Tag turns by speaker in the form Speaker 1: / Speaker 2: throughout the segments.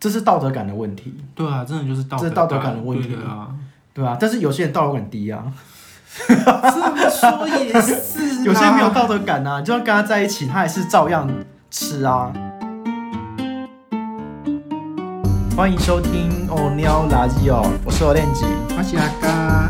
Speaker 1: 这是道德感的问题。
Speaker 2: 对啊，真的就是
Speaker 1: 这是道德感的问题
Speaker 2: 啊，
Speaker 1: 对啊。但是有些人道德感低啊，
Speaker 2: 这么说也是，
Speaker 1: 有些人没有道德感啊，就算跟他在一起，他还是照样吃啊。欢迎收听欧喵垃圾哦，我是欧练吉，
Speaker 2: 我是阿嘎。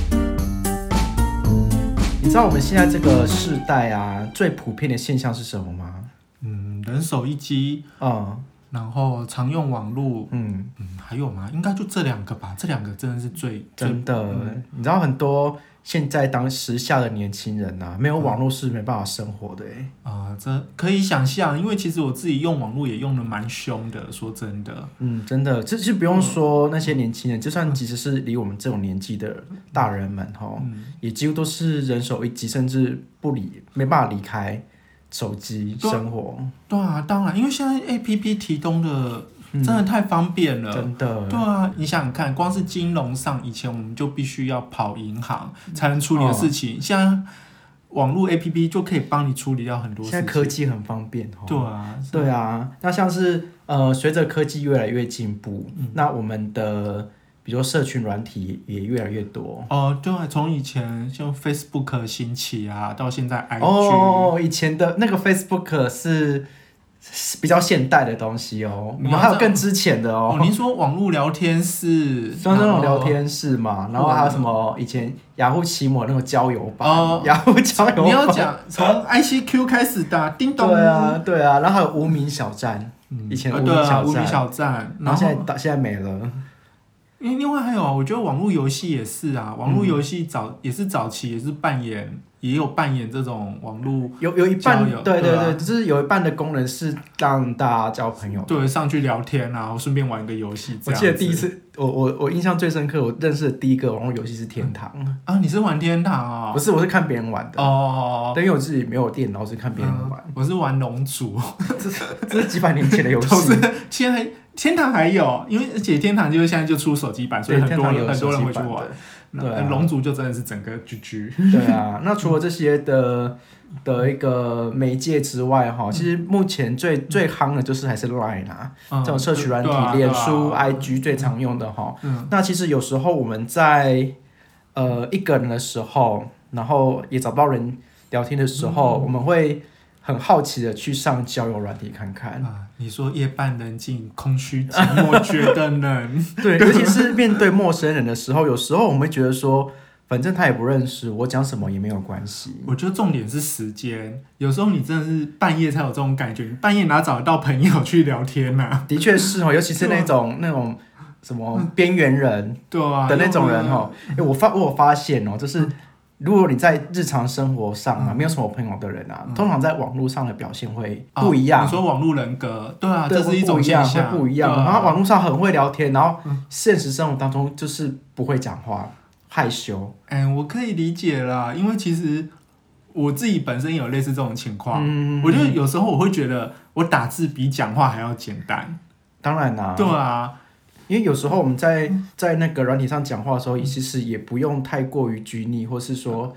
Speaker 1: 你知道我们现在这个世代啊，最普遍的现象是什么吗？
Speaker 2: 人手一机，然后常用网络，还有吗？应该就这两个吧，这两个真的是
Speaker 1: 真的，你知道很多现在当时下的年轻人啊，没有网络是没办法生活的
Speaker 2: 这可以想象，因为其实我自己用网络也用的蛮凶的，说真的。
Speaker 1: 真的，这就不用说那些年轻人，就算即使是离我们这种年纪的大人们也几乎都是人手一机，甚至没办法离开手机生活。
Speaker 2: 对啊，当然，因为现在 APP 提供的真的太方便了，
Speaker 1: 真的。
Speaker 2: 对啊，你想想看，光是金融上，以前我们就必须要跑银行才能处理的事情，现在网络 APP 就可以帮你处理掉很多事情。
Speaker 1: 现在科技很方便
Speaker 2: 对啊。
Speaker 1: 那像是随着科技越来越进步，那我们的比如说社群软体也越来越多。
Speaker 2: 对啊，从以前像 Facebook 兴起啊，到现在 IG。
Speaker 1: 以前的那个 Facebook 是比较现代的东西我们还有更之前的
Speaker 2: 您说网络聊天室，
Speaker 1: 像那种聊天室嘛，然后还有什么以前雅虎奇摩那种交友版，雅虎交友版。
Speaker 2: 你要讲从 ICQ 开始打叮咚。
Speaker 1: 对啊，然后还有无名小站，以前无名小站，然后现在没了。
Speaker 2: 另外还有我觉得网络游戏也是啊，网络游戏也是早期也有扮演这种网络
Speaker 1: 有一半，对，就是有一半的功能是让大家交朋友，
Speaker 2: 对，上去聊天啊，顺便玩一个游戏。
Speaker 1: 我记得第一次，我印象最深刻，我认识的第一个网络游戏是天堂
Speaker 2: 你是玩天堂啊？
Speaker 1: 不是，我是看别人玩的因为我自己没有电脑，是看别人玩。
Speaker 2: 我是玩龙族，
Speaker 1: 这是几百年前的游戏。
Speaker 2: 天堂还有，因为而且天堂就是现在就出手机版，所以很多人会去玩。龙族就真的是整个 GG。
Speaker 1: 对啊，那除了这些的一个媒介之外其实目前最夯的就是还是 Line 这种社群软体，脸书、IG 最常用的那其实有时候我们在一个人的时候，然后也找不到人聊天的时候，我们会很好奇的去上交友软体看看
Speaker 2: 你说夜半人静，空虚寂寞，觉得冷。
Speaker 1: 对，尤其是面对陌生人的时候，有时候我们会觉得说，反正他也不认识我，讲什么也没有关系。
Speaker 2: 我觉得重点是时间，有时候你真的是半夜才有这种感觉，你半夜哪找得到朋友去聊天啊？
Speaker 1: 的确是尤其是那种什么边缘人的那种人我有发现就是如果你在日常生活上没有什么朋友的人通常在网络上的表现会不一样。
Speaker 2: 你说网络人格，对啊，这是一种现象，
Speaker 1: 会不一样。然后网络上很会聊天，然后现实生活当中就是不会讲话，害羞。
Speaker 2: 我可以理解啦，因为其实我自己本身也有类似这种情况。我觉得有时候我会觉得我打字比讲话还要简单。
Speaker 1: 当然啦，
Speaker 2: 对啊。
Speaker 1: 因为有时候我们在那个软体上讲话的时候，其实也不用太过于拘泥，或是说，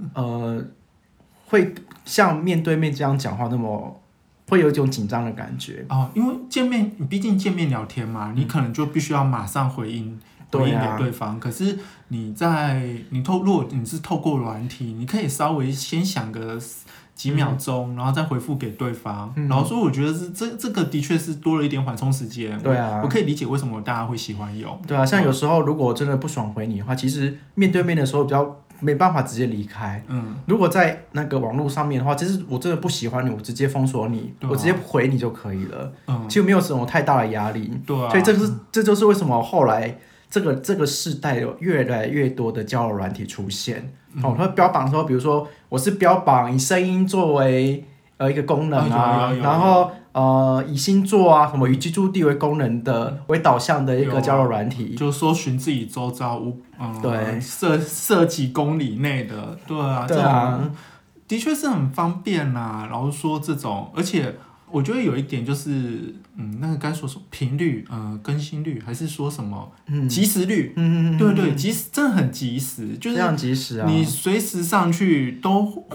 Speaker 1: 会像面对面这样讲话那么会有一种紧张的感觉
Speaker 2: 因为毕竟见面聊天嘛，你可能就必须要马上回应给对方。可是如果你是透过软体，你可以稍微先想个几秒钟，然后再回复给对方。然后所以我觉得这个的确是多了一点缓冲时间。
Speaker 1: 对啊，
Speaker 2: 我可以理解为什么大家会喜欢用。
Speaker 1: 对啊，像有时候如果真的不爽回你的话，其实面对面的时候比较没办法直接离开。如果在那个网络上面的话，其实我真的不喜欢你，我直接封锁你，我直接回你就可以了。其实没有什么太大的压力。
Speaker 2: 对啊，
Speaker 1: 所以这就是为什么后来这个世代有越来越多的交友软体出现。他会标榜说，比如说我是标榜以声音作为一个功能然后以星座什么以居住地为功能的为导向的一个交友软体，
Speaker 2: 就搜寻自己周遭
Speaker 1: 对
Speaker 2: 设几公里内的，对啊，这种的确是很方便啦。然后说这种，而且我觉得有一点就是那个该说什么频率更新率，还是说什么及时率，对，真的很及时，就是
Speaker 1: 非常及时
Speaker 2: 你随时上去都会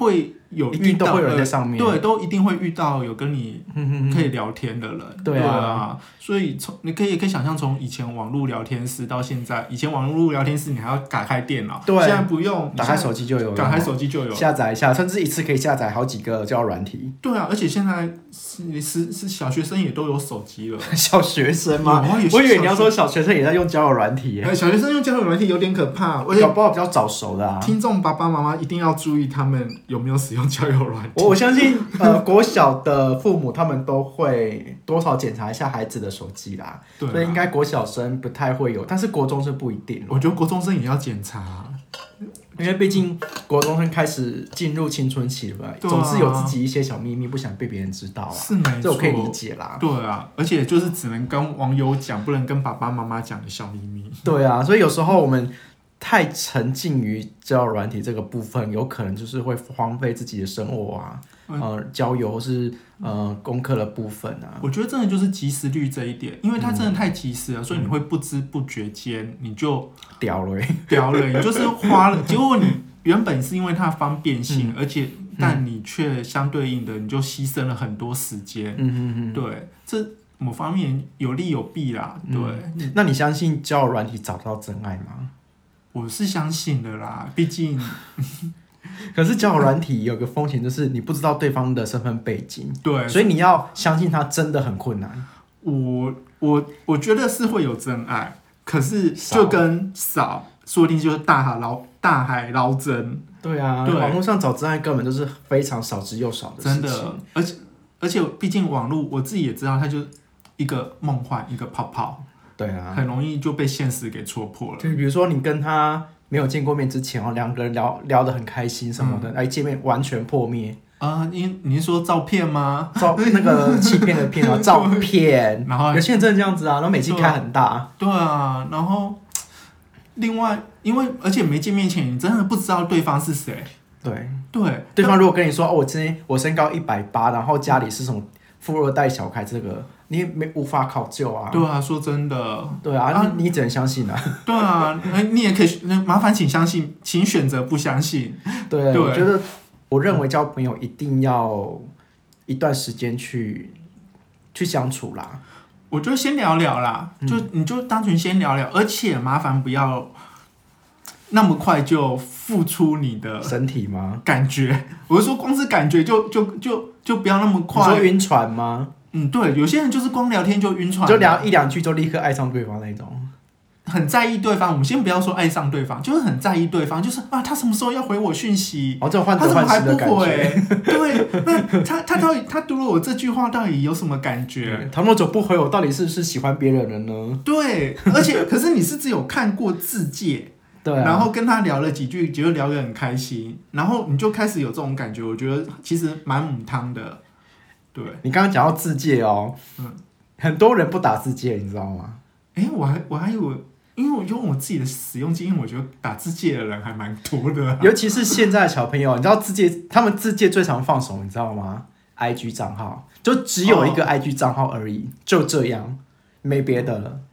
Speaker 2: 有
Speaker 1: 一定都会有人在上面，
Speaker 2: 对，都一定会遇到有跟你可以聊天的人，
Speaker 1: 对啊，
Speaker 2: 所以你可以想象从以前网络聊天室到现在，以前网络聊天室你还要打开电脑，
Speaker 1: 对，
Speaker 2: 现在不用，
Speaker 1: 打开手机就有，下载一下，甚至一次可以下载好几个交友软体。
Speaker 2: 对啊，而且现在是小学生也都有手机了。
Speaker 1: 小学生吗？我以为你要说小学生也在用交友软体耶。
Speaker 2: 小学生用交友软体有点可怕，
Speaker 1: 搞不好比较早熟的啊。
Speaker 2: 听众爸爸妈妈一定要注意他们有没有使用交友软体。
Speaker 1: 我相信国小的父母他们都会多少检查一下孩子的手机啦，对啊，所以应该国小生不太会有，但是国中生不一定。
Speaker 2: 我觉得国中生也要检查。
Speaker 1: 因为毕竟国中生开始进入青春期了吧，总是有自己一些小秘密，不想被别人知道啊。
Speaker 2: 是没错，
Speaker 1: 这我可以理解啦。
Speaker 2: 对啊，而且就是只能跟网友讲，不能跟爸爸妈妈讲的小秘密。
Speaker 1: 对啊，所以有时候我们太沉浸于交友软体这个部分，有可能就是会荒废自己的生活啊。交友或是功课的部分啊，
Speaker 2: 我觉得真的就是及时率这一点，因为它真的太及时了，所以你会不知不觉间你就
Speaker 1: 掉了，
Speaker 2: 你就是花了，结果你原本是因为它的方便性，而且但你却相对应的你就牺牲了很多时间，对，这某方面有利有弊啦，对。
Speaker 1: 那你相信交友软体找到真爱吗？
Speaker 2: 我是相信的啦，毕竟。
Speaker 1: 可是交友软体有个风险，就是你不知道对方的身份背景，
Speaker 2: 对，
Speaker 1: 所以你要相信他真的很困难。
Speaker 2: 我觉得是会有真爱，可是就跟少，说不定就是大海捞针。
Speaker 1: 对啊，对，网络上找真爱根本就是非常少之又少的事情。真的，
Speaker 2: 而且毕竟网络，我自己也知道，它就是一个梦幻，一个泡泡。
Speaker 1: 对啊，
Speaker 2: 很容易就被现实给戳破了。
Speaker 1: 对，比如说你跟他没有见过面之前两个人聊得很开心什么的，见面完全破灭
Speaker 2: 啊！你是说照片吗？
Speaker 1: 那个欺骗的骗啊，照片。然后有些人真的这样子啊，然后每次开很大。
Speaker 2: 对啊，然后另外，而且没见面前，你真的不知道对方是谁。对
Speaker 1: 方如果跟你说哦，我身高180，然后家里是什么富二代小孩，这个你也无法考究啊。
Speaker 2: 对啊，说真的。
Speaker 1: 对啊，你只能相信啊。
Speaker 2: 对啊，你也可以麻烦请相信，请选择不相信。
Speaker 1: 对，我认为交朋友一定要一段时间去相处啦。
Speaker 2: 我就先聊聊啦，你就单纯先聊聊，而且麻烦不要那么快就付出你的
Speaker 1: 身体吗？
Speaker 2: 感觉，我是说光是感觉就不要那么快。
Speaker 1: 你说晕船吗？
Speaker 2: 对，有些人就是光聊天就晕船，
Speaker 1: 就聊1-2句就立刻爱上对方那种。
Speaker 2: 很在意对方，我们先不要说爱上对方，就是很在意对方，就是啊，他什么时候要回我讯息？
Speaker 1: 这种患得患失的感觉。
Speaker 2: 对，那他读了我这句话到底有什么感觉？
Speaker 1: 他那么久不回我，到底是不是喜欢别人了呢？
Speaker 2: 对，而且可是你是只有看过自介。
Speaker 1: 对啊，
Speaker 2: 然后跟他聊了几句，觉得聊得很开心，然后你就开始有这种感觉，我觉得其实蛮母汤的。对，
Speaker 1: 你刚刚讲到自介哦，很多人不打自介，你知道吗？
Speaker 2: 我还有，因为我用我自己的使用经验，我觉得打自介的人还蛮多的，
Speaker 1: 尤其是现在的小朋友，你知道他们自介最常放什么，你知道吗 ？IG 账号，就只有一个 IG 账号而已，就这样，没别的了。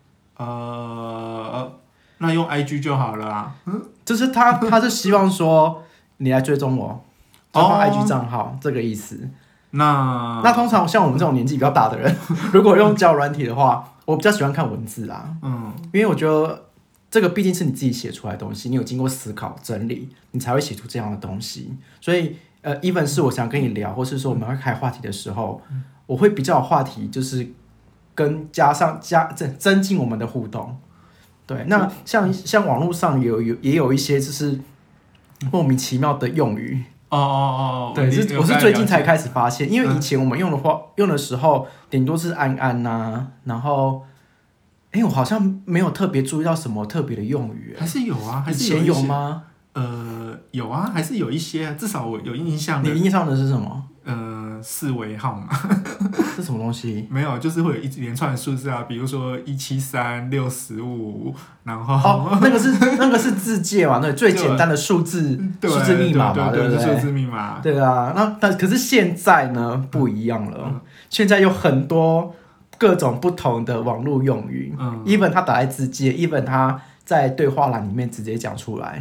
Speaker 2: 那用 IG 就好了啊。
Speaker 1: 就是他是希望说你来追踪我，交换 IG 账号，这个意思。那通常像我们这种年纪比较大的人，如果用交友软体的话，我比较喜欢看文字啦。因为我觉得这个毕竟是你自己写出来的东西，你有经过思考整理，你才会写出这样的东西。所以even 是我想跟你聊，或是说我们要开话题的时候，我会比较有话题，就是增进我们的互动。对，那像网络上也有一些就是莫名其妙的用语。对，我是最近才开始发现，因为以前我们用的时候，顶多是安安呐，然后，我好像没有特别注意到什么特别的用语。
Speaker 2: 还是有啊，
Speaker 1: 以前有吗？
Speaker 2: 有啊，还是有一些，至少我有印象的。
Speaker 1: 你印象的是什么
Speaker 2: 4位号码。
Speaker 1: 是什么东西？
Speaker 2: 没有，就是会有一连串的数字啊，比如说173-615，然后
Speaker 1: 那个是自介嘛，对，最简单的数字密码嘛，对不对？
Speaker 2: 数字密码。对
Speaker 1: 啊，可是现在呢不一样了，现在有很多各种不同的网络用语，even 他打在自介，even 他在对话栏里面直接讲出来。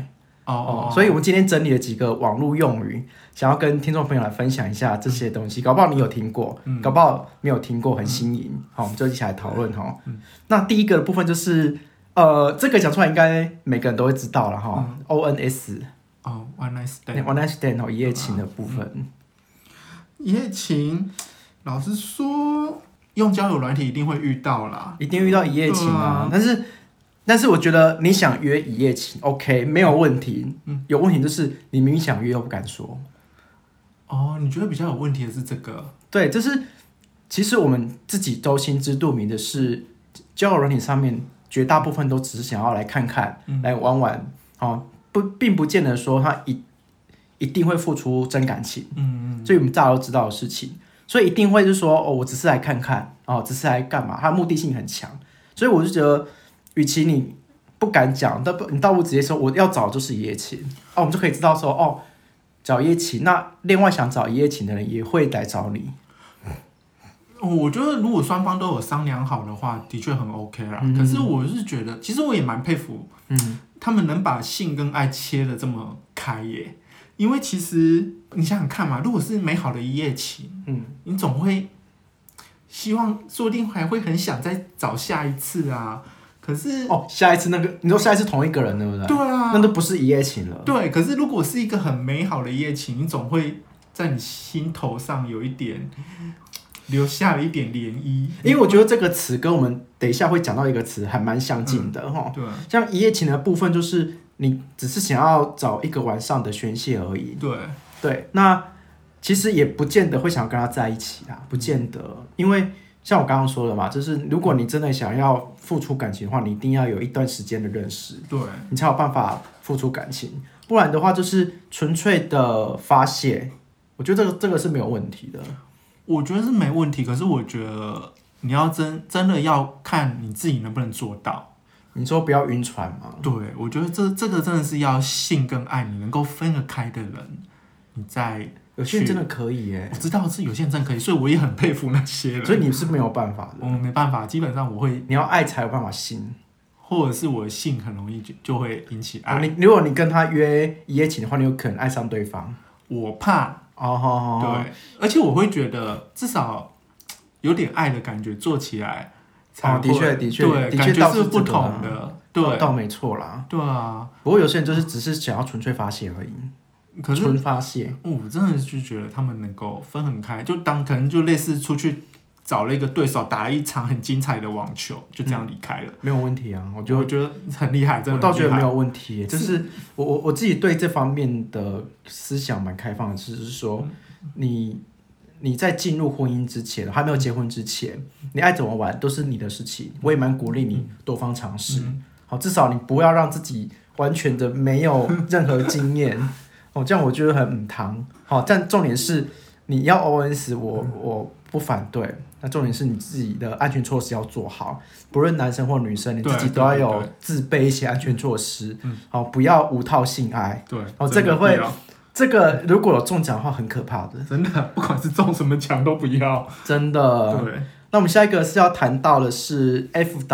Speaker 1: 所以我们今天整理了几个网络用语，想要跟听众朋友来分享一下这些东西，搞不好你有听过，搞不好没有听过，很新颖。好，我们就一起来讨论哈。那第一个的部分就是，这个讲出来应该每个人都会知道了哈。ONS。
Speaker 2: One night stand。
Speaker 1: One night stand 一夜情的部分。
Speaker 2: 一夜情，老实说，用交友软体一定会遇到啦，
Speaker 1: 一定遇到一夜情啊。但是我觉得你想约一夜情 ，OK， 没有问题。有问题就是你明明想约又不敢说。
Speaker 2: 你觉得比较有问题的是这个？
Speaker 1: 对，就是其实我们自己都心知肚明的是，交友软体上面绝大部分都只是想要来看看、来玩玩，并不见得说他一定会付出真感情。所以我们大家都知道的事情，所以一定会是说，我只是来看看，只是来干嘛？他的目的性很强，所以我就觉得。与其你不敢讲，你倒不如直接说我要找就是一夜情，我们就可以知道说找一夜情，那另外想找一夜情的人也会来找你。
Speaker 2: 我觉得如果双方都有商量好的话，的确很 OK 啦。可是我是觉得，其实我也蛮佩服，他们能把性跟爱切得这么开耶。因为其实你想想看嘛，如果是美好的一夜情，你总会希望，说不定还会很想再找下一次啊。可是
Speaker 1: 下一次你说下一次同一个人对不对？
Speaker 2: 对啊，
Speaker 1: 那都不是一夜情了。
Speaker 2: 对，可是如果是一个很美好的一夜情，你总会在你心头上有一点留下了一点涟漪。
Speaker 1: 因为我觉得这个词跟我们等一下会讲到一个词还蛮相近的
Speaker 2: 对，
Speaker 1: 像一夜情的部分就是你只是想要找一个晚上的宣泄而已。对，那其实也不见得会想要跟他在一起啊，不见得，因为。像我刚刚说的嘛，就是如果你真的想要付出感情的话，你一定要有一段时间的认识，
Speaker 2: 对，
Speaker 1: 你才有办法付出感情。不然的话，就是纯粹的发泄，我觉得这个是没有问题的。
Speaker 2: 我觉得是没问题，可是我觉得你要真的要看你自己能不能做到。
Speaker 1: 你说不要晕船吗？
Speaker 2: 对，我觉得这个真的是要性跟爱你能够分得开的人，你在。
Speaker 1: 有些人真的可以耶，
Speaker 2: 我知道是有些人真的可以，所以我也很佩服那些人。
Speaker 1: 所以你是没有办法的，
Speaker 2: 我没办法，基本上
Speaker 1: 你要爱才有办法性，
Speaker 2: 或者是我的性很容易就会引起爱。
Speaker 1: 如果你跟他约一夜情的话，你有可能爱上对方。
Speaker 2: 我怕对，而且我会觉得至少有点爱的感觉，做起来才会
Speaker 1: 的确，
Speaker 2: 对，感觉是不同的，对，
Speaker 1: 倒没错啦。
Speaker 2: 对啊，
Speaker 1: 不过有些人就是只是想要纯粹发泄而已。
Speaker 2: 可是
Speaker 1: 纯发泄，
Speaker 2: 我真的就觉得他们能够分很开，就可能就类似出去找了一个对手，打了一场很精彩的网球，就这样离开了，
Speaker 1: 没有问题啊。我觉得
Speaker 2: 很厉害，真的
Speaker 1: 我倒觉得没有问题。就是我自己对这方面的思想蛮开放的，就是说你在进入婚姻之前，还没有结婚之前，你爱怎么玩都是你的事情。我也蛮鼓励你多方尝试，好，至少你不要让自己完全的没有任何经验。这样我觉得很母汤。好，但重点是你要 ONS， 我不反对。那重点是你自己的安全措施要做好，不论男生或女生，你自己都要有自备一些安全措施。好，不要无套性爱。
Speaker 2: 对，
Speaker 1: 这个如果有中奖的话，很可怕的。
Speaker 2: 真的，不管是中什么奖都不要。
Speaker 1: 真的。对。那我们下一个是要谈到的是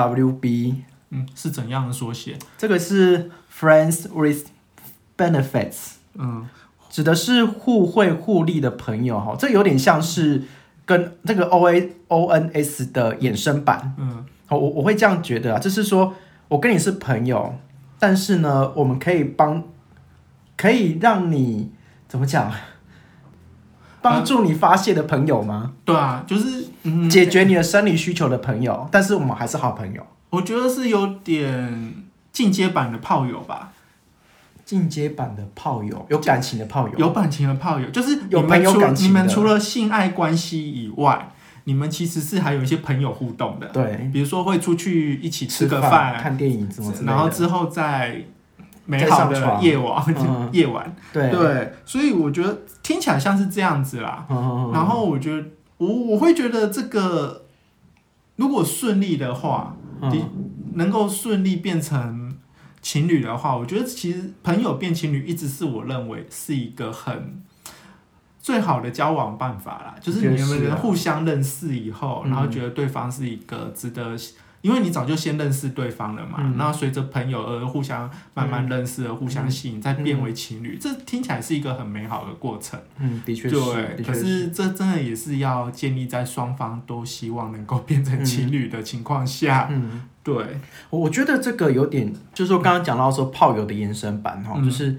Speaker 1: FWB。
Speaker 2: 是怎样的缩写？
Speaker 1: 这个是 Friends with Benefits。指的是互惠互利的朋友，这有点像是跟这个 ONS 的衍生版。我会这样觉得啊，就是说我跟你是朋友，但是呢，我们可以让你怎么讲，帮助你发泄的朋友吗？
Speaker 2: 对啊，就是
Speaker 1: 解决你的生理需求的朋友，但是我们还是好朋友。
Speaker 2: 我觉得是有点进阶版的炮友吧。
Speaker 1: 进阶版的炮友，有感情的炮友，
Speaker 2: 有感情的炮友，就是
Speaker 1: 有朋友感情的。
Speaker 2: 你们除了性爱关系以外，你们其实是还有一些朋友互动的。
Speaker 1: 对，
Speaker 2: 比如说会出去一起吃个饭、
Speaker 1: 看电影什么之类的，
Speaker 2: 然后之后再美好的夜晚。对，所以我觉得听起来像是这样子啦。然后我觉得我会觉得这个如果顺利的话，能够顺利变成情侣的话，我觉得其实朋友变情侣一直是我认为是一个很最好的交往办法啦，就是你们互相认识以后，然后觉得对方是一个值得因为你早就先认识对方了嘛，然后随着朋友而互相慢慢认识，而互相吸引，再变为情侣，这听起来是一个很美好的过程。
Speaker 1: 的确是。
Speaker 2: 对，可是这真的也是要建立在双方都希望能够变成情侣的情况下。对，
Speaker 1: 我觉得这个有点，就是说刚刚讲到说炮友的延伸版就是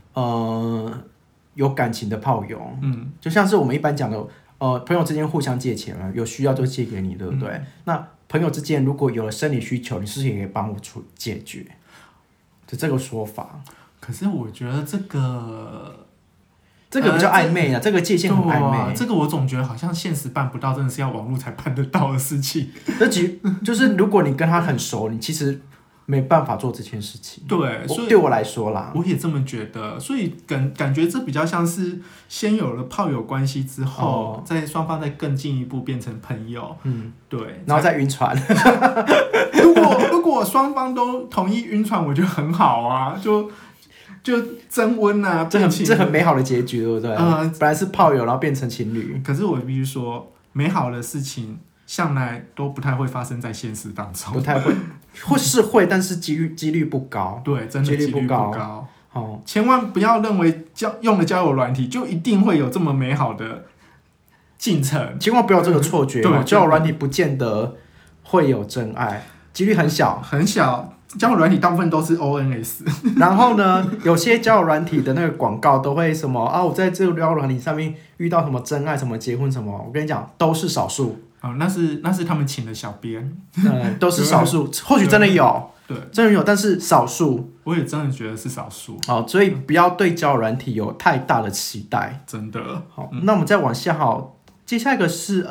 Speaker 1: 有感情的炮友，就像是我们一般讲的，朋友之间互相借钱嘛，有需要就借给你，对不对？那朋友之间如果有了生理需求，你是不是也可以帮我解决？就这个说法。
Speaker 2: 可是我觉得这个
Speaker 1: 比较暧昧啊，这个界限很暧昧。
Speaker 2: 这个我总觉得好像现实办不到，真的是要网络才办得到的事情。
Speaker 1: 就是如果你跟他很熟，你其实没办法做这件事情。
Speaker 2: 对，所以
Speaker 1: 对我来说啦，
Speaker 2: 我也这么觉得。所以感觉这比较像是先有了炮友关系之后，在双方再更进一步变成朋友。对，
Speaker 1: 然后再晕船。
Speaker 2: 如果双方都同意晕船，我觉得很好啊，就增温啊，
Speaker 1: 这很美好的结局，对不对？本来是炮友，然后变成情侣。
Speaker 2: 可是我必须说，美好的事情向来都不太会发生在现实当中，
Speaker 1: 不太会，或是会，但是几率不高。
Speaker 2: 对，真的几率不高。千万不要认为用了交友软体就一定会有这么美好的进程，
Speaker 1: 千万不要有这个错觉。交友软体不见得会有真爱，几率很小，
Speaker 2: 很小。交友软体大部分都是 ONS，
Speaker 1: 然后呢，有些交友软体的那个广告都会什么我在这个交友软体上面遇到什么真爱，什么结婚什么，我跟你讲都是少数。
Speaker 2: 那是他们请的小编，
Speaker 1: 都是少数，或许真的有，
Speaker 2: 对，
Speaker 1: 真的有，但是少数。
Speaker 2: 我也真的觉得是少数。
Speaker 1: 所以不要对交友软体有太大的期待，
Speaker 2: 真的。
Speaker 1: 好，那我们再往下接下一个是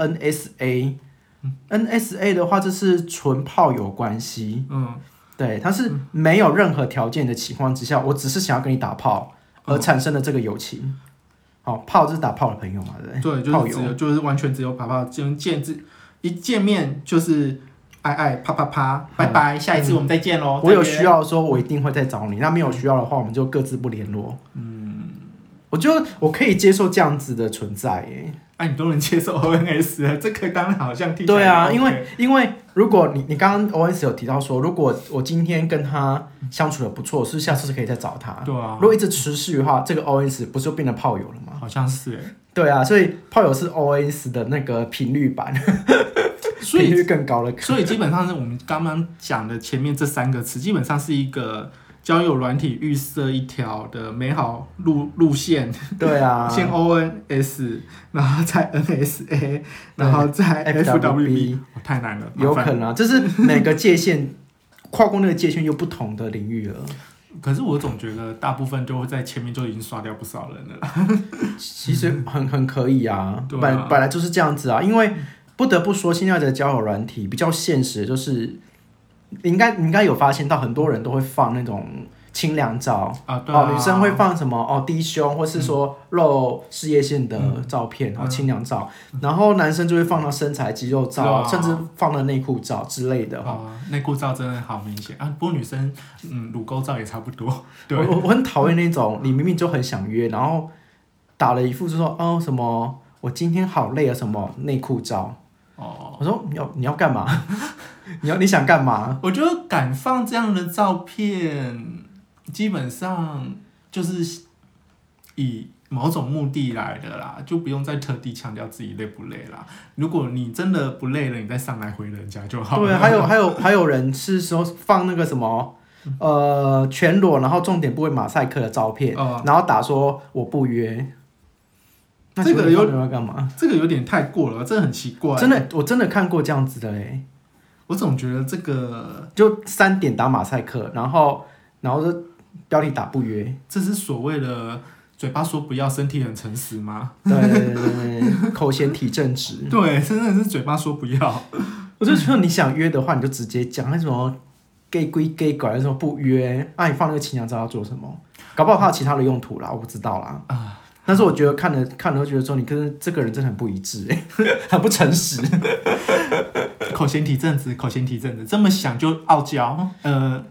Speaker 1: NSA，NSA 的话，这是纯炮友关系。对，它是没有任何条件的情况之下，我只是想要跟你打炮而产生的这个友情。炮就是打炮的朋友嘛，对不
Speaker 2: 对？对，就是完全只有打炮，一见面就是爱啪啪啪，拜拜，下一次我们再见咯。
Speaker 1: 我有需要的时候，我一定会再找你；那没有需要的话，我们就各自不联络。我觉得我可以接受这样子的存在耶。
Speaker 2: 你都能接受 ONS 了，这个当然好像听起来。
Speaker 1: 对啊，因为如果你刚刚 ONS 有提到说，如果我今天跟他相处的不错，是下次可以再找他。
Speaker 2: 对啊。
Speaker 1: 如果一直持续的话，这个 ONS 不是就变成炮友了吗？
Speaker 2: 好像是
Speaker 1: 对啊，所以炮友是 ONS 的那个频率版，频率更高了。
Speaker 2: 所以基本上是我们刚刚讲的前面这3个词，基本上是一个交友软体预设一条的美好路线。
Speaker 1: 对啊，
Speaker 2: 先 ONS， 然后再 NSA， 然后再 FWB， 太难了。
Speaker 1: 有可能就是每个界限跨过那个界限又不同的领域了。
Speaker 2: 可是我总觉得大部分就会在前面就已经刷掉不少人了。
Speaker 1: 其实很可以啊，本来就是这样子啊。因为不得不说，现在的交友软体比较现实，就是你应该有发现到很多人都会放那种清凉照女生会放什么低胸，或是说露事业线的照片清凉照，然后男生就会放到身材肌肉照，甚至放到内裤照之类的。
Speaker 2: 内裤照真的好明显啊！不过女生乳沟照也差不多。对，
Speaker 1: 我很讨厌那种你明明就很想约，然后打了一副就说什么我今天好累啊什么内裤照。我说你要干嘛？你想干嘛？
Speaker 2: 我觉得敢放这样的照片，基本上就是以某种目的来的啦，就不用再特地强调自己累不累啦。如果你真的不累了，你再上来回人家就好了。
Speaker 1: 对，还有人是说放那个什么全裸，然后重点部位马赛克的照片，然后打说我不约。
Speaker 2: 这个
Speaker 1: 要干嘛？
Speaker 2: 这个有点太过了，这很奇怪。
Speaker 1: 我真的看过这样子的
Speaker 2: 我总觉得这个
Speaker 1: 就3点打马赛克，然后就标题打不约，
Speaker 2: 这是所谓的嘴巴说不要，身体很诚实吗？
Speaker 1: 对，口嫌体正直。
Speaker 2: 对，真的是嘴巴说不要。
Speaker 1: 我就觉得你想约的话，你就直接讲，那什么 gay 归 gay， 管什么不约，你放那个清凉照要做什么？搞不好他有其他的用途啦，我不知道啦。但是我觉得看了会觉得说，你跟这个人真的很不一致很不诚实。
Speaker 2: 口嫌体正直，这么想就傲娇。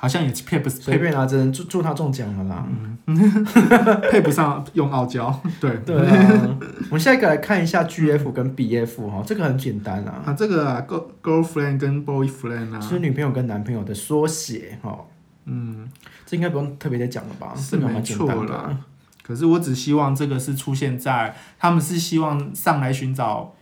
Speaker 2: 好像也配不
Speaker 1: 随便啊，只能祝他中奖了啦。
Speaker 2: 配不上用傲娇。对
Speaker 1: 啊，我们下一个来看一下 GF 跟 BF 哈，这个很简单啊。
Speaker 2: 这个啊 girlfriend 跟 boyfriend 啊，
Speaker 1: 是女朋友跟男朋友的缩写哈。这应该不用特别再讲了吧？
Speaker 2: 是没错啦。可是我只希望这个是出现在他们是希望上来寻找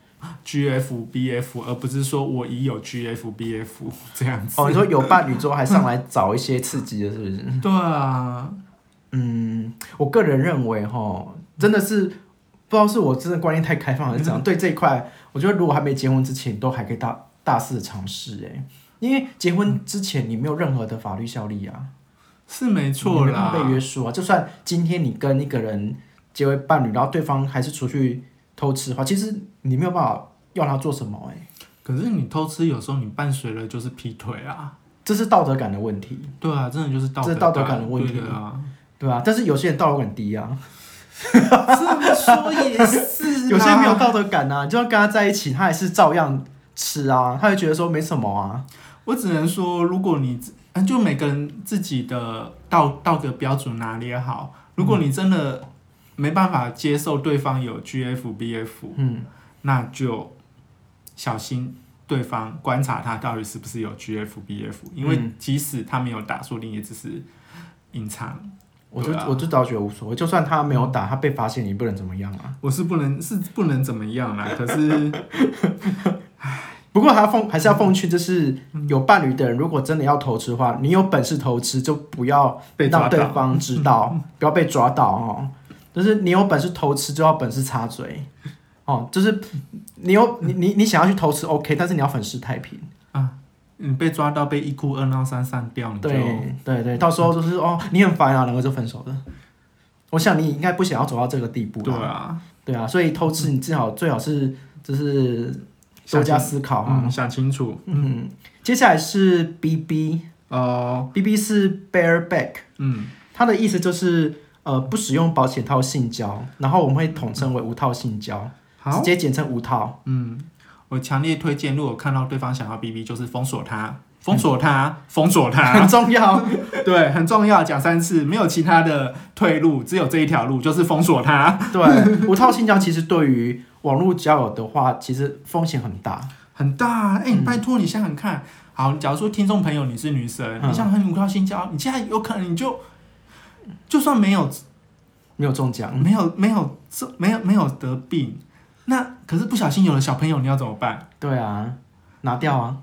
Speaker 2: GF、BF， 而不是说我已有 GF、BF 这样子。
Speaker 1: 你说有伴侣之后还上来找一些刺激的，是不是？
Speaker 2: 对啊。
Speaker 1: 我个人认为真的是不知道是我真的观念太开放还是怎样。对这一块，我觉得如果还没结婚之前，都还可以大肆的尝试因为结婚之前你没有任何的法律效力啊。
Speaker 2: 是没错啦，
Speaker 1: 你没办法被约束啊。就算今天你跟一个人结为伴侣，然后对方还是出去偷吃的话，其实你没有办法要他做什么
Speaker 2: 可是你偷吃有时候你伴随了就是劈腿啊，
Speaker 1: 这是道德感的问题。
Speaker 2: 对啊，真的就是道
Speaker 1: 德感的问题
Speaker 2: 啊，
Speaker 1: 对啊。但是有些人道德感低啊，
Speaker 2: 这么说也是
Speaker 1: 有些人没有道德感啊，就算跟他在一起，他还是照样吃啊，他会觉得说没什么啊。
Speaker 2: 我只能说，如果你就每个人自己的道德标准拿捏好。如果你真的没办法接受对方有 GF、BF，那就小心对方，观察他到底是不是有 GF、BF，因为即使他没有打，说不定也只是隐藏。我
Speaker 1: 就倒觉得无所谓，就算他没有打，他被发现，你不能怎么样啊？
Speaker 2: 我是不能怎么样啦，可是。
Speaker 1: 不过还是要奉劝，就是有伴侣的人，如果真的要偷吃的话，你有本事偷吃，就不要让对方知道，不要被抓到就是你有本事偷吃，就要本事插嘴就是你想要去偷吃 OK， 但是你要粉饰太平
Speaker 2: 啊。你被抓到被一哭二闹三上吊，你就
Speaker 1: 对，到时候就是你很烦啊，两个就分手了。我想你应该不想要走到这个地步对啊，所以偷吃你最好是就是多加思考
Speaker 2: 想清楚。
Speaker 1: 接下来是 BB，BB 是 bareback，它的意思就是不使用保险套性交，然后我们会统称为无套性交，直接简称无套。
Speaker 2: 我强烈推荐，如果看到对方想要 BB， 就是封锁他，封锁他，
Speaker 1: 很重要。
Speaker 2: 对，很重要，讲3次，没有其他的退路，只有这一条路，就是封锁他。
Speaker 1: 对，无套性交其实对于网络交友的话，其实风险很大，
Speaker 2: 很大。拜托你想想看，好，假如说听众朋友你是女生，你想和你无套性交，你现在有可能你就算没有
Speaker 1: 中奖，
Speaker 2: 没有得病，那可是不小心有了小朋友，你要怎么办？
Speaker 1: 对啊，拿掉啊，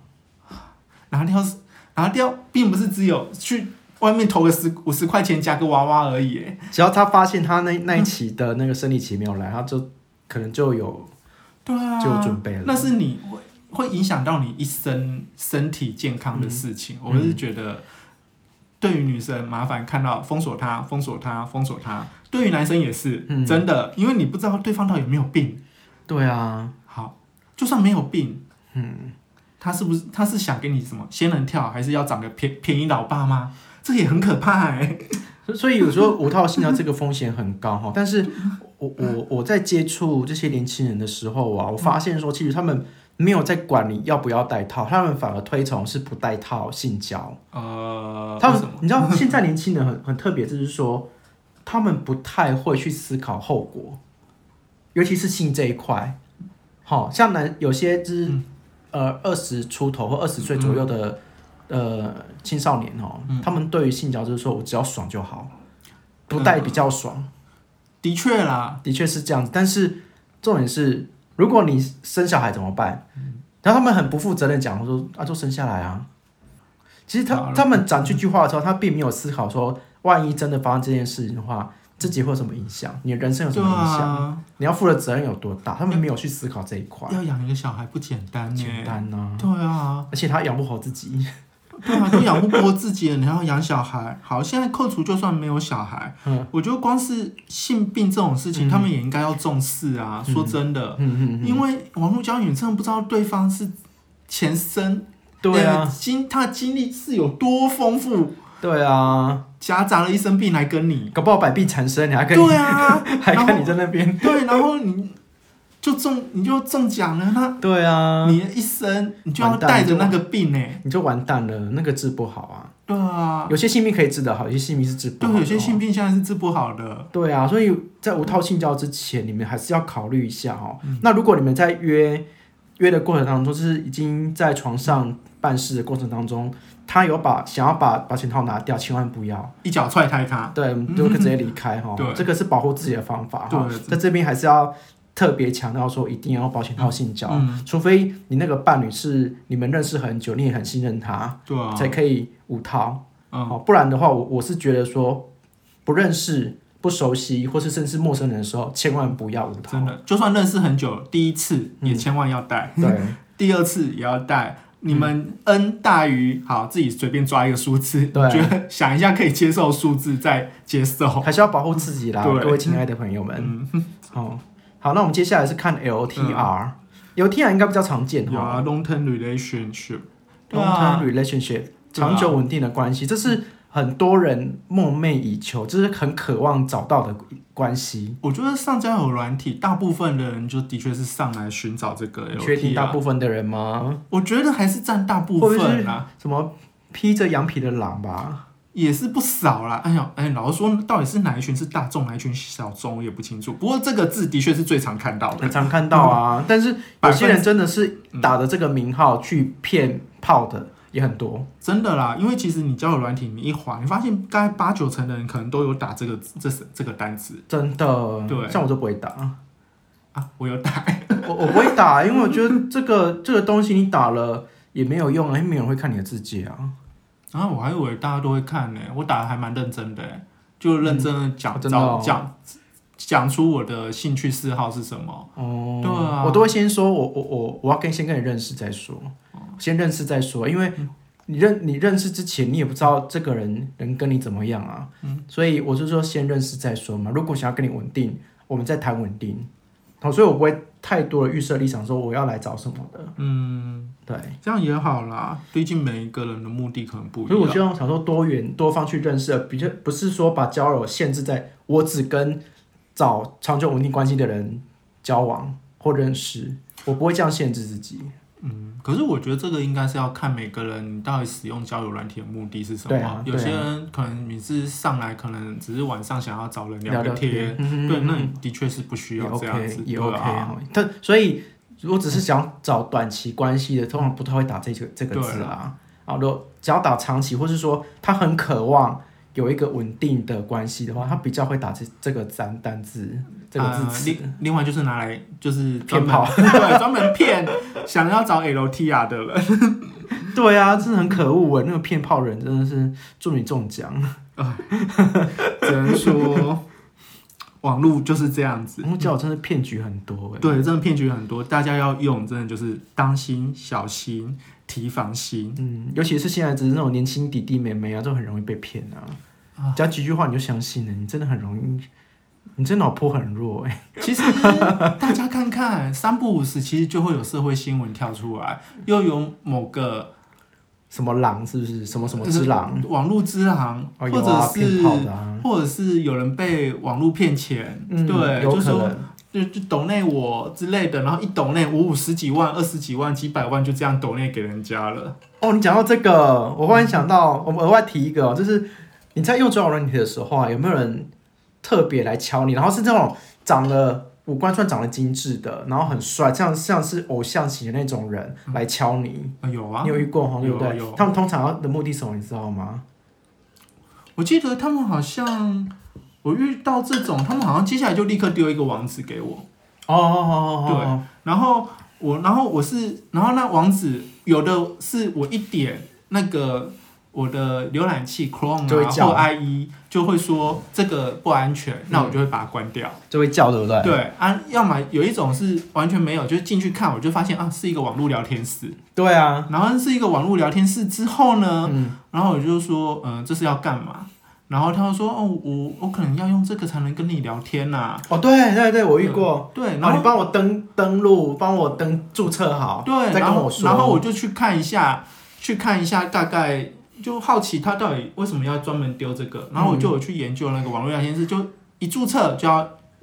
Speaker 2: 拿掉，并不是只有去外面投个50块钱夹个娃娃而已。
Speaker 1: 只要他发现他那一期的那个生理期没有来，他就可能就有，
Speaker 2: 对啊，
Speaker 1: 就准备了。
Speaker 2: 那是你会影响到你一生身体健康的事情。我是觉得，对于女生麻烦看到封锁她，封锁她，封锁她。对于男生也是、真的，因为你不知道对方到底有没有病。
Speaker 1: 对啊，
Speaker 2: 好，就算没有病，他是想给你什么仙人跳，还是要长个便宜老爸吗？这也很可怕
Speaker 1: 所以有时候无套性交这个风险很高但是我在接触这些年轻人的时候我发现说，其实他们没有在管你要不要戴套，他们反而推崇是不戴套性交。他们你知道现在年轻人很特别，就是说他们不太会去思考后果，尤其是性这一块。像有些就是20出头或20岁左右的青少年他们对于性交就是说我只要爽就好，不戴比较爽。
Speaker 2: 的确啦，
Speaker 1: 的确是这样子，但是重点是，如果你生小孩怎么办？然后他们很不负责任讲说就生下来啊。其实他们讲这句话的时候，他并没有思考说，万一真的发生这件事情的话，自己会有什么影响？你的人生有什么影响？你要负的责任有多大？他们没有去思考这一块。
Speaker 2: 要养一个小孩不简单
Speaker 1: 简单啊。
Speaker 2: 对啊，
Speaker 1: 而且他养不活自己。
Speaker 2: 对啊，都养不活自己了，你还要养小孩？好，现在扣除就算没有小孩，我觉得光是性病这种事情，他们也应该要重视啊。说真的，因为网络交友，你真的不知道对方是前生，
Speaker 1: 对啊，
Speaker 2: 他的经历是有多丰富。
Speaker 1: 对啊，
Speaker 2: 夹杂了一身病来跟你，
Speaker 1: 搞不好百病缠身，你还跟
Speaker 2: 对啊，
Speaker 1: 还跟你在那边。
Speaker 2: 对，然后你就中奖了，那
Speaker 1: 对啊，
Speaker 2: 你的一生你就要带着那个病
Speaker 1: 你就完蛋了，那个治不好啊。
Speaker 2: 对啊，
Speaker 1: 有些性病可以治得好，有些性病是治不好的。
Speaker 2: 对，有些性病现在是治不好的。
Speaker 1: 对啊，所以在无套性交之前，你们还是要考虑一下哦。那如果你们在约的过程当中，就是已经在床上办事的过程当中，他有想要把保险套拿掉，千万不要
Speaker 2: 一脚踹开他。
Speaker 1: 对，就可以直接离开哈。这个是保护自己的方法哈。在这边还是要特别强调说，一定要保险套性交，除非你那个伴侣是你们认识很久，你也很信任他，
Speaker 2: 对啊，
Speaker 1: 才可以无套。不然的话，我是觉得说，不认识、不熟悉，或是甚至陌生人的时候，千万不要无套。
Speaker 2: 真的，就算认识很久，第一次也千万要带，
Speaker 1: 对，
Speaker 2: 第二次也要带。你们 n 大于好，自己随便抓一个数字，觉得想一下可以接受数字再接受，
Speaker 1: 还是要保护自己啦，各位亲爱的朋友们。好，那我们接下来是看 LTR，LTR 应该比较常见
Speaker 2: 有啊 ，long term relationship，long
Speaker 1: term relationship， 长久稳定的关系，这是很多人梦寐以求，就是很渴望找到的关系。
Speaker 2: 我觉得上交友软体，大部分的人就的确是上来寻找这个 LTR。
Speaker 1: 你确定大部分的人吗？
Speaker 2: 我觉得还是占大部分啦。
Speaker 1: 什么披着羊皮的狼吧？
Speaker 2: 也是不少啦。老实说，到底是哪一群是大众，哪一群小众，我也不清楚。不过这个字的确是最常看到的，
Speaker 1: 很常看到啊。但是有些人真的是打着这个名号去骗炮的。也很多，
Speaker 2: 真的啦，因为其实你交友软体，你一滑，你发现大概8-9成的人可能都有打这个单词，
Speaker 1: 真的，
Speaker 2: 对，
Speaker 1: 像我就不会打
Speaker 2: 啊，我有打，
Speaker 1: 我不会打，因为我觉得这个东西你打了也没有用啊，因为没有人会看你的字迹啊。
Speaker 2: 啊，我还以为大家都会看呢，我打的还蛮认真的，就认真的讲出我的兴趣嗜好是什么。哦，对啊，
Speaker 1: 我都会先说我要先跟你认识再说。先认识再说，因为你认识之前，你也不知道这个人跟你怎么样啊，所以我就说先认识再说嘛。如果想要跟你稳定，我们再谈稳定。所以我不会太多的预设立场，说我要来找什么的。对，
Speaker 2: 这样也好啦。毕竟每一个人的目的可能不一样。
Speaker 1: 所以我就想说多元多方去认识，比较不是说把交友限制在我只跟找长久稳定关系的人交往或认识，我不会这样限制自己。
Speaker 2: 可是我觉得这个应该是要看每个人你到底使用交友软体的目的是什么。有些人可能你是上来可能只是晚上想要找人聊个天，对，那你的确是不需要这样子，
Speaker 1: 也 OK。所以如果只是想找短期关系的，通常不太会打这个字啦。如果只要打长期，或是说他很渴望有一个稳定的关系的话，他比较会打这个单字。这个字词，
Speaker 2: 另外就是拿来就是
Speaker 1: 骗炮，
Speaker 2: 对，专门骗想要找 LTR 的人。
Speaker 1: 对啊，真的很可恶，那个骗炮人真的是祝你中奖。
Speaker 2: 只能说网络就是这样子，
Speaker 1: 交友真的骗局很多。
Speaker 2: 对，真的骗局很多，大家要用真的就是当心、小心、提防心。
Speaker 1: 尤其是现在只是那种年轻弟弟妹妹啊，都很容易被骗啊。只要几句话你就相信了，你真的很容易。你这脑波很弱
Speaker 2: 其实大家看看3不5时，其实就会有社会新闻跳出来，又有某个
Speaker 1: 什么狼，是不是什么什么之狼，
Speaker 2: 网络之狼，或者是有人被网络骗钱，对，就说就抖内我之类的，然后一抖内50几万、20几万、几百万就这样抖内给人家了。
Speaker 1: 你讲到这个，我忽然想到，我们额外提一个，就是你在用交友软体的时候啊，有没有人特别来敲你，然后是这种五官算长得精致的，然后很帅，像是偶像型的那种人来敲你。
Speaker 2: 有啊，
Speaker 1: 你有遇过对不对？
Speaker 2: 有。
Speaker 1: 他们通常的目的是什么，你知道吗？
Speaker 2: 我记得他们好像，我遇到这种，他们好像接下来就立刻丢一个网址给我。对，然后那网址有的是我一点那个。我的浏览器 Chrome 或 IE 就会说这个不安全，那我就会把它关掉，
Speaker 1: 就会叫，对不对？
Speaker 2: 对啊，要么有一种是完全没有，就是进去看我就发现是一个网络聊天室。
Speaker 1: 对啊，
Speaker 2: 然后是一个网络聊天室之后呢，然后我就说这是要干嘛？然后他就说我可能要用这个才能跟你聊天呐。
Speaker 1: 对，我遇过。
Speaker 2: 对，然后
Speaker 1: 你帮我登录，帮我注册好，
Speaker 2: 对，
Speaker 1: 再跟我说。
Speaker 2: 然后我就去看一下大概。就好奇他到底为什么要专门丢这个，然后我就有去研究那个网络聊天室，就一注册就要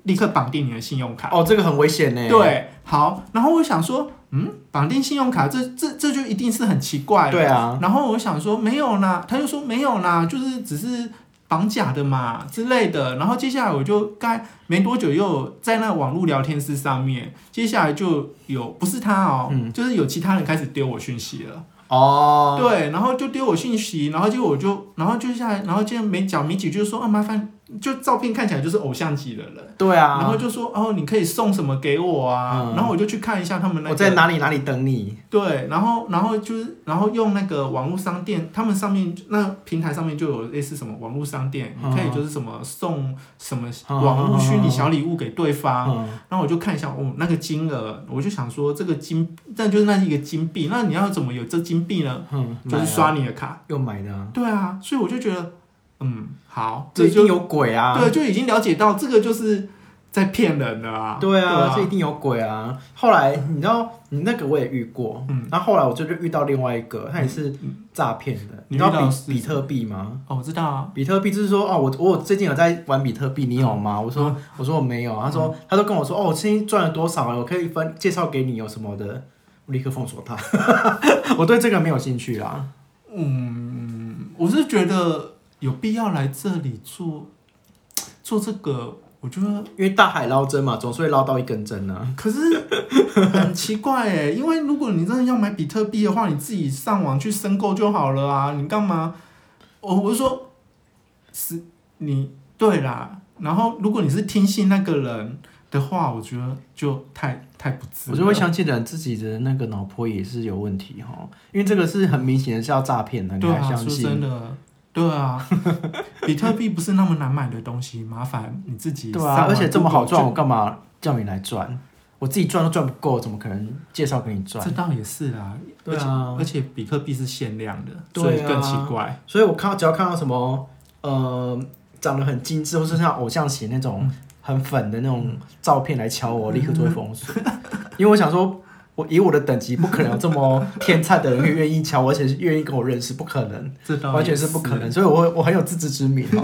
Speaker 2: 立刻绑定你的信用卡。
Speaker 1: 哦，这个很危险呢。
Speaker 2: 对，好，然后我想说，绑定信用卡，这就一定是很奇怪的。
Speaker 1: 对啊。
Speaker 2: 然后我想说没有啦，他就说没有啦，就是只是绑假的嘛之类的。然后接下来我就没多久又在那网络聊天室上面，接下来就有不是他哦，就是有其他人开始丢我讯息了。哦，对，然后就丢我讯息，然后结果然后就下来，然后竟然没几句就说麻烦，就照片看起来就是偶像级的人，
Speaker 1: 对啊，
Speaker 2: 然后就说你可以送什么给我啊，然后我就去看一下他们那个，
Speaker 1: 我在哪里等你，
Speaker 2: 对，然后用那个网络商店，他们上面那平台上面就有类似什么网络商店，你可以就是什么送什么网络虚拟小礼物给对方，然后我就看一下那个金额，我就想说这个但就是那是一个金币，那你要怎么有这金币呢？就是刷你的卡，
Speaker 1: 又买的啊，
Speaker 2: 对啊，所以我就觉得好，
Speaker 1: 这一定有鬼啊！
Speaker 2: 对，就已经了解到这个就是在骗人的啊！
Speaker 1: 对啊，这一定有鬼啊！后来你知道，你那个我也遇过，然后后来我就遇到另外一个，他也是诈骗的。你知道比特币吗？
Speaker 2: 哦，我知道啊。
Speaker 1: 比特币就是说，我最近有在玩比特币，你有吗？我说我没有，他都跟我说，我最近赚了多少，我可以介绍给你，有什么的，我立刻封锁他。我对这个没有兴趣啦。
Speaker 2: 我是觉得有必要来这里做这个，我觉得
Speaker 1: 因为大海捞针嘛，总是会捞到一根针啊。
Speaker 2: 可是很奇怪哎，因为如果你真的要买比特币的话，你自己上网去申购就好了啊，你干嘛？我是说，你对啦。然后如果你是听信那个人的话，我觉得就太不智了。
Speaker 1: 我就会相信人自己的那个脑波也是有问题哈，因为这个是很明显的是要诈骗的，你还相信？
Speaker 2: 说真的。对啊，比特币不是那么难买的东西，麻烦你自己。
Speaker 1: 对啊，而且这么好赚，我干嘛叫你来赚？我自己赚都赚不够，怎么可能介绍给你赚？
Speaker 2: 这倒也是啦，
Speaker 1: 对啊，
Speaker 2: 而且比特币是限量的，所以更奇怪。
Speaker 1: 所以我只要看到什么长得很精致，或是像偶像型那种很粉的那种照片来敲我，立刻就会封锁，因为我想说。以我的等级，不可能有这么天才的人会愿意敲我，而且是愿意跟我认识，不可能，完全是不可能，所以我很有自知之明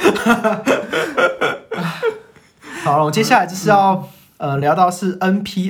Speaker 1: 好了，我接下来就是要聊到是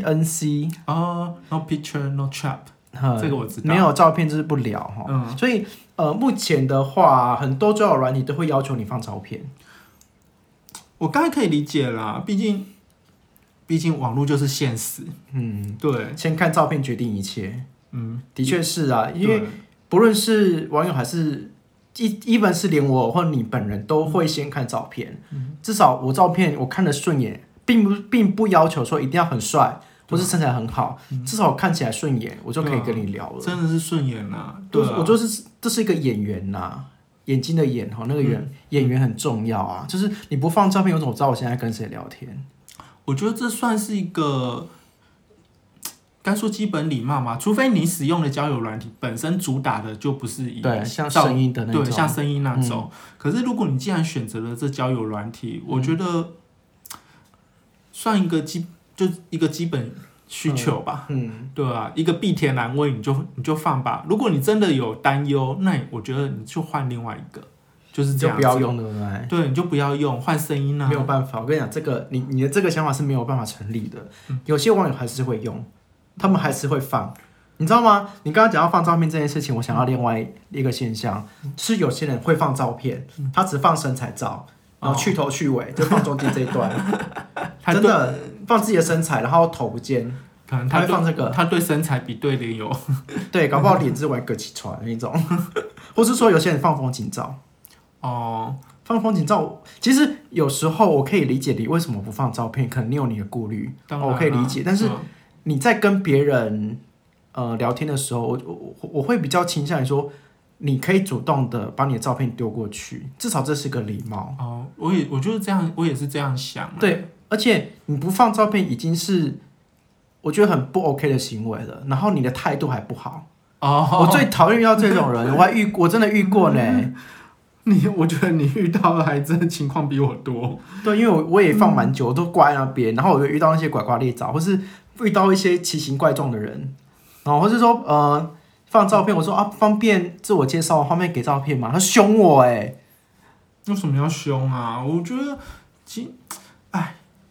Speaker 1: NPNC
Speaker 2: No picture no trap，这个我知道，
Speaker 1: 没有照片就是不聊哈。所以目前的话，很多交友软体都会要求你放照片。
Speaker 2: 我刚才可以理解啦，毕竟网络就是现实，对，
Speaker 1: 先看照片决定一切，的确是啊，因为不论是网友还是even是连我或你本人都会先看照片，至少我照片我看得顺眼，并不要求说一定要很帅或是身材很好，至少我看起来顺眼，我就可以跟你聊了，
Speaker 2: 真的是顺眼啊，
Speaker 1: 对啊，我就是这是一个演员呐。眼睛的眼那个演员很重要啊，就是你不放照片，我怎么知道我现在跟谁聊天？
Speaker 2: 我觉得这算是一个该说基本礼貌嘛，除非你使用的交友软体本身主打的就不是
Speaker 1: 像声音的那种，
Speaker 2: 对，像声音那种。可是如果你既然选择了这交友软体，我觉得算一个基本需求吧，对吧？一个必填栏位你就放吧。如果你真的有担忧，那我觉得你就换另外一个。就是这样，
Speaker 1: 就不要用，对不对？
Speaker 2: 对，你就不要用，换声音啊。
Speaker 1: 没有办法，我跟你讲，这个你的这个想法是没有办法成立的。有些网友还是会用，他们还是会放，你知道吗？你刚刚讲到放照片这件事情，我想到另外一个现象，是有些人会放照片，他只放身材照，然后去头去尾，就放中间这一段，真的放自己的身材，然后头不见。
Speaker 2: 可能
Speaker 1: 他会放这个，
Speaker 2: 他对身材比对脸有，
Speaker 1: 对，搞不好脸是玩个起床那种，或是说有些人放风景照。放风景照，其实有时候我可以理解你为什么不放照片，可能你有你的顾虑，我可以理解。但是你在跟别人聊天的时候，我会比较倾向于说，你可以主动的把你的照片丢过去，至少这是个礼貌。
Speaker 2: 我就是这样，我也是这样想。
Speaker 1: 对，而且你不放照片已经是我觉得很不 OK 的行为了，然后你的态度还不好。我最讨厌遇到这种人，我真的遇过呢。
Speaker 2: 我觉得你遇到的还真的情况比我多。
Speaker 1: 对，因为我也放蛮久，我都挂在那边，然后我就遇到那些拐瓜裂枣，或是遇到一些奇形怪状的人，或是说放照片，我说方便自我介绍，方便给照片嘛？他凶我
Speaker 2: 为什么要凶啊？我觉得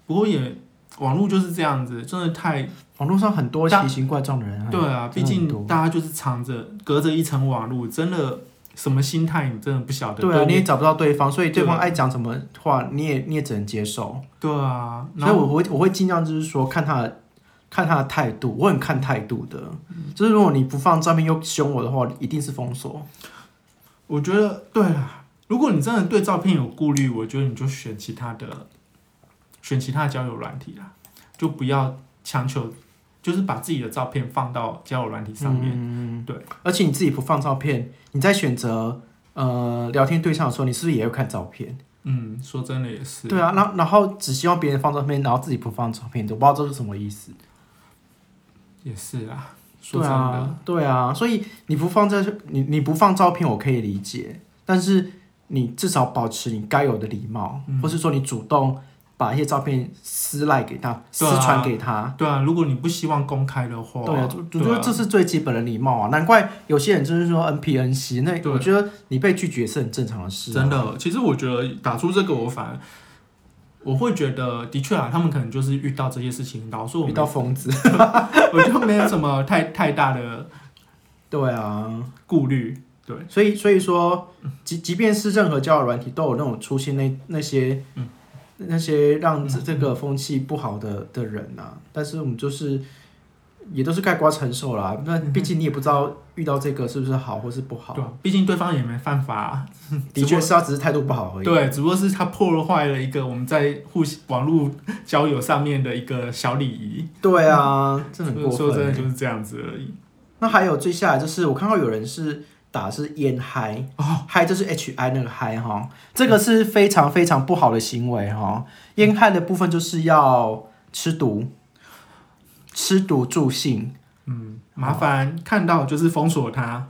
Speaker 2: 不过网络就是这样子，真的太
Speaker 1: 网络上很多奇形怪状的人。
Speaker 2: 对啊，毕竟大家就是隔着一层网络，真的什么心态你真的不晓得。
Speaker 1: 对啊，你也找不到对方，所以对方爱讲什么话，你也只能接受。
Speaker 2: 对啊，
Speaker 1: 所以我会尽量就是说看他的态度，我很看态度的。就是如果你不放照片又凶我的话，一定是封锁。
Speaker 2: 我觉得对啊，如果你真的对照片有顾虑，我觉得你就选其他的交友软体啦，就不要强求，就是把自己的照片放到交友软体上面。对，
Speaker 1: 而且你自己不放照片，你在选择聊天对象的时候，你是不是也要看照片？
Speaker 2: 说真的也是。
Speaker 1: 对啊，然后只希望别人放照片，然后自己不放照片，我不知道这是什么意思。
Speaker 2: 也是啊，说真的。
Speaker 1: 对啊，所以你不放照片，我可以理解，但是你至少保持你该有的礼貌，或是说你主动把一些照片私赖给他，私传给他。
Speaker 2: 对啊，如果你不希望公开的话，
Speaker 1: 对啊，我觉得这是最基本的礼貌啊。难怪有些人就是说 NPNC， 那我觉得你被拒绝是很正常的事。
Speaker 2: 真的，其实我觉得打出这个，我会觉得，的确啊，他们可能就是遇到这些事情，导致我们
Speaker 1: 遇到疯子，
Speaker 2: 我就没有什么太大的
Speaker 1: 对啊
Speaker 2: 顾虑。对，
Speaker 1: 所以说，即便是任何交友软体都有那种出现那些让这个风气不好的人啊，但是我们就是也都是概括承受啦。那毕竟你也不知道遇到这个是不是好或是不好。
Speaker 2: 对，毕竟对方也没犯法。
Speaker 1: 的确是他只是态度不好而已。
Speaker 2: 对，只不过是他破坏了一个我们在网络交友上面的一个小礼仪。
Speaker 1: 对啊，这很过分。
Speaker 2: 说真的就是这样子而已。
Speaker 1: 那还有接下来就是我看到有人是打的是烟嗨，嗨就是 HI 那个嗨哈，这个是非常非常不好的行为哈。烟嗨的部分就是要吃毒助兴。
Speaker 2: 麻烦看到就是封锁他。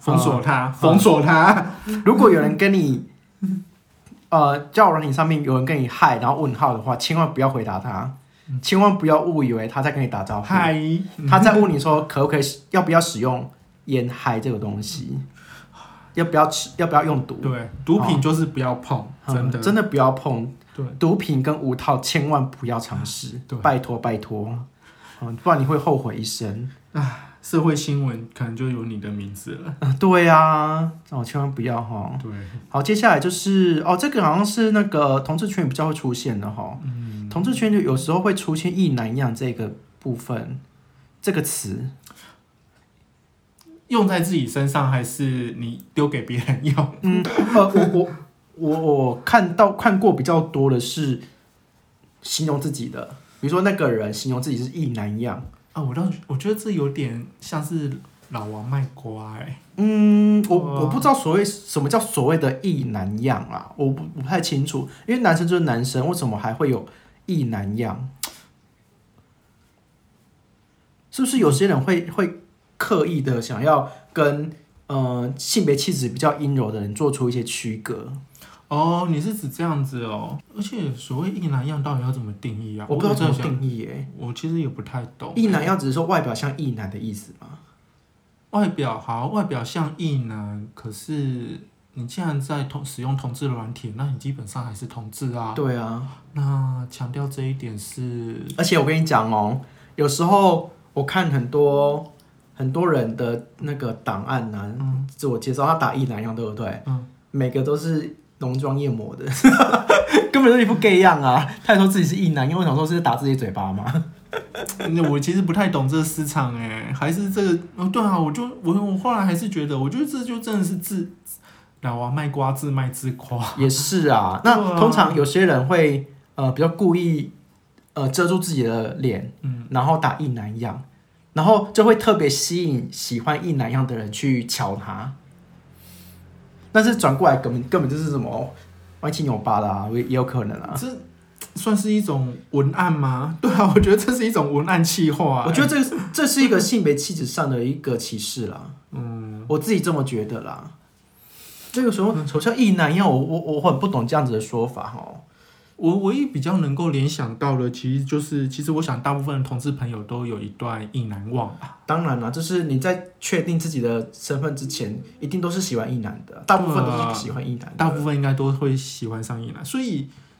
Speaker 1: 如果有人跟你交友软体上面有人跟你嗨，然后问号的话，千万不要回答他，千万不要误以为他在跟你打招呼。
Speaker 2: 嗨，
Speaker 1: 他在问你说可不可以要不要使用烟嗨这个东西，要不要用毒？
Speaker 2: 对，毒品就是不要碰，
Speaker 1: 真的不要碰。
Speaker 2: 对，
Speaker 1: 毒品跟无套千万不要尝试，拜托，不然你会后悔一生。
Speaker 2: 社会新闻可能就有你的名字了。
Speaker 1: 对啊，千万不要哈。
Speaker 2: 对，
Speaker 1: 好，接下来就是这个好像是那个同志圈比较会出现的哈。同志圈就有时候会出现异男样这个部分，这个词
Speaker 2: 用在自己身上还是你丢给别人用？
Speaker 1: 我看过比较多的是形容自己的，比如说那个人形容自己是异男样。
Speaker 2: 我觉得这有点像是老王卖瓜
Speaker 1: 我不知道什么叫所谓的异男样啊，我不太清楚，因为男生就是男生，为什么还会有异男样？是不是有些人会刻意的想要跟性别气质比较阴柔的人做出一些区隔？
Speaker 2: 你是指这样子哦？而且所谓异男样到底要怎么定义啊？
Speaker 1: 我不知道怎么定义耶。
Speaker 2: 我其实也不太懂。
Speaker 1: 异男样只是说外表像异男的意思吗？
Speaker 2: 外表像异男，可是你既然在使用同志软体，那你基本上还是同志啊。
Speaker 1: 对啊。
Speaker 2: 那强调这一点是，
Speaker 1: 而且我跟你讲有时候我看很多人的那个档案啊，自我介绍，他打异男样，对不对？每个都是浓妆艳抹的，根本就是一副 gay 样啊！他还说自己是异男，因为我想说是打自己嘴巴嘛。
Speaker 2: 我其实不太懂这个市场还是这个对啊，我后来还是觉得，我觉得这就真的是老王卖瓜，自卖自夸。也
Speaker 1: 是啊，那通常有些人会比较故意遮住自己的脸，然后打异男样，然后就会特别吸引喜欢异男样的人去瞧他。但是转过来根本就是什么歪七扭八的啊，也有可能啊。
Speaker 2: 这算是一种文案吗？对啊，我觉得这是一种文案企划。
Speaker 1: 我觉得这是一个性别气质上的一个歧视啦。我自己这么觉得啦。这个时候，首先异男样，我很不懂这样子的说法哈。
Speaker 2: 我唯一比较能够联想到的，其实我想大部分的同志朋友都有一段异男忘吧。
Speaker 1: 当然啦，就是你在确定自己的身份之前，一定都是喜欢异男的，大部分都是喜欢异男的，
Speaker 2: 大部分应该都会喜欢上异男。所以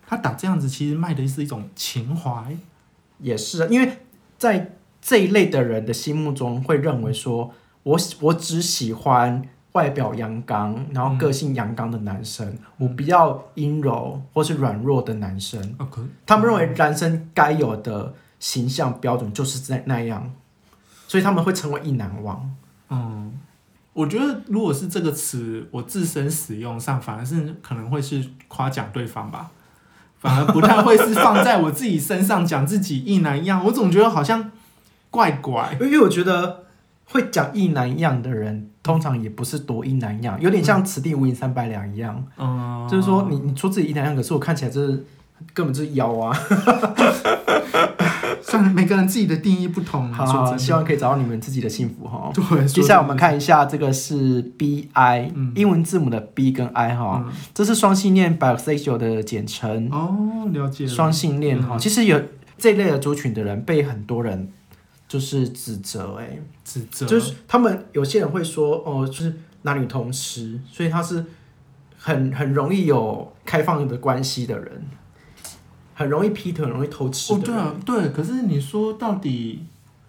Speaker 2: 他打这样子其实卖的是一种情怀。
Speaker 1: 也是，因为在这一类的人的心目中会认为说，我只喜欢外表阳刚，然后个性阳刚的男生，我不要阴柔或是软弱的男生。他们认为男生该有的形象标准就是在那样，所以他们会成为意难忘。
Speaker 2: 我觉得如果是这个词，我自身使用上反而是可能会是夸奖对方吧，反而不太会是放在我自己身上讲自己意难样。我总觉得好像怪怪，
Speaker 1: 因为我觉得会讲意难样的人，通常也不是多意难样，有点像此地无银三百两一样。就是说你说自己意难样，可是我看起来根本就是妖啊。
Speaker 2: 算了，每个人自己的定义不同。
Speaker 1: 好，希望可以找到你们自己的幸福哈。
Speaker 2: 对，
Speaker 1: 接下来我们看一下，这个是 BI，英文字母的 B 跟 I 哈，这是双性恋 bisexual 的简称。
Speaker 2: 了解了。双
Speaker 1: 性恋哈，其实有这一类的族群的人被很多人就是指责，就是他们有些人会说就是男女通吃，所以他是很容易有开放的关系的人。很容易劈腿，很容易偷吃的人。
Speaker 2: 对。可是你说到底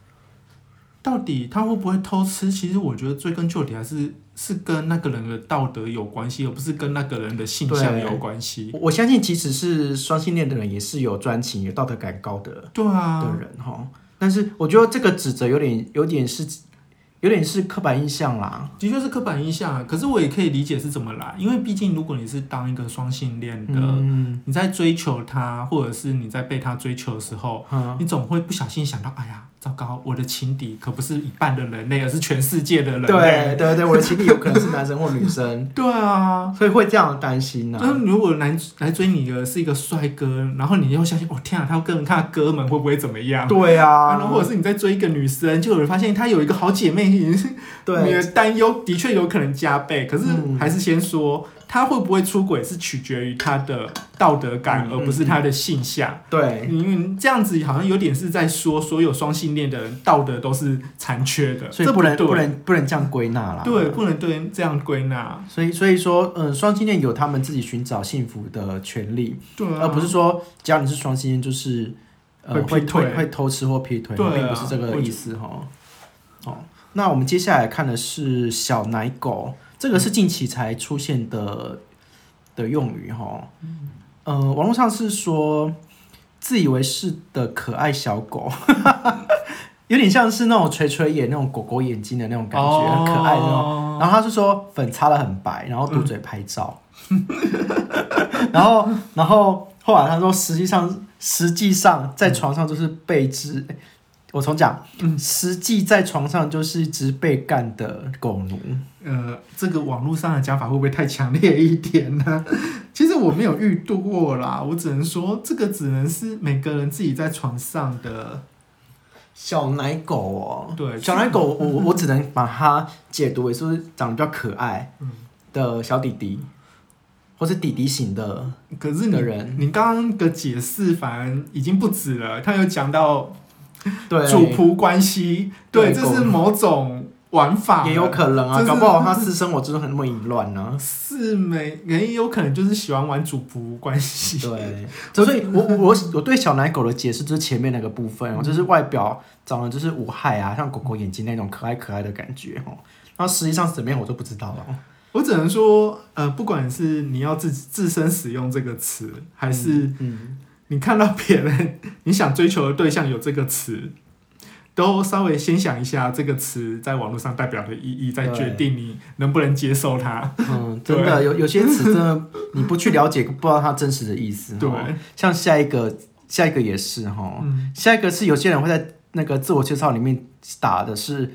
Speaker 2: 他会不会偷吃？其实我觉得追根究底还是跟那个人的道德有关系，而不是跟那个人的性向有关系。
Speaker 1: 我相信，即使是双性恋的人，也是有专情、有道德感高的的人哈。但是我觉得这个指责有点是刻板印象啦，
Speaker 2: 的确是刻板印象。可是我也可以理解是怎么来，因为毕竟如果你是当一个双性恋的，你在追求他，或者是你在被他追求的时候，你总会不小心想到，哎呀，糟糕，我的情敌可不是一半的人类，而是全世界的人类。
Speaker 1: 对，我的情敌有可能是男生或女生。
Speaker 2: 对啊，
Speaker 1: 所以会这样担心啊。
Speaker 2: 就是如果来追你的是一个帅哥，然后你又相信，天啊，他跟他的哥们会不会怎么样？
Speaker 1: 对啊，
Speaker 2: 然后或者是你在追一个女生，就有人发现她有一个好姐妹，对，你的担忧的确有可能加倍。可是还是先说，他会不会出轨是取决于他的道德感，而不是他的性向。
Speaker 1: 对，
Speaker 2: 因为这样子好像有点是在说，所有双性恋的人道德都是残缺的，
Speaker 1: 所以不能这样归纳啦。
Speaker 2: 对，不能这样归纳。
Speaker 1: 所以说，双性恋有他们自己寻找幸福的权利，
Speaker 2: 对啊，
Speaker 1: 而不是说只要你是双性恋就是会偷吃或劈腿，并不是这个意思哈。那我们接下来看的是小奶狗，这个是近期才出现的用语哈。网络上是说自以为是的可爱小狗，有点像是那种垂垂眼那种狗狗眼睛的那种感觉，很可爱的那种。然后他是说粉擦得很白，然后嘟嘴拍照。然后后来他说实际上在床上就是被只。我重讲，实际在床上就是一只被干的狗奴。
Speaker 2: 这个网络上的讲法会不会太强烈一点呢？其实我没有遇到过啦，我只能说这个只能是每个人自己在床上的
Speaker 1: 小奶狗
Speaker 2: 对，
Speaker 1: 小奶狗我只能把它解读为是长得比较可爱的小弟弟，或是弟弟型的。
Speaker 2: 可是你刚刚的解释反而已经不止了，他有讲到。主仆关系，对，这是某种玩法，
Speaker 1: 也有可能啊，搞不好他私生活就是很那么淫乱呢。
Speaker 2: 也有可能就是喜欢玩主仆关系。
Speaker 1: 对，所以我对小奶狗的解释就是前面那个部分就是外表长得就是无害啊，像狗狗眼睛那种可爱可爱的感觉然后实际上是怎么样我就不知道了。
Speaker 2: 我只能说，不管是你要自身使用这个词，还是你看到别人你想追求的对象有这个词，都稍微先想一下这个词在网络上代表的意义，再决定你能不能接受它。
Speaker 1: 真的有些词真的你不去了解，不知道它真实的意思。
Speaker 2: 对，
Speaker 1: 像下一个也是下一个是有些人会在那个自我介绍里面打的是。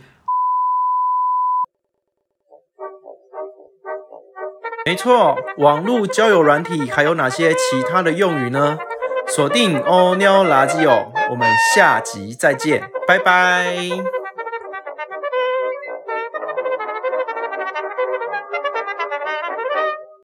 Speaker 1: 没错，网络交友软体还有哪些其他的用语呢？锁定欧喵垃圾哦，我们下集再见，拜拜。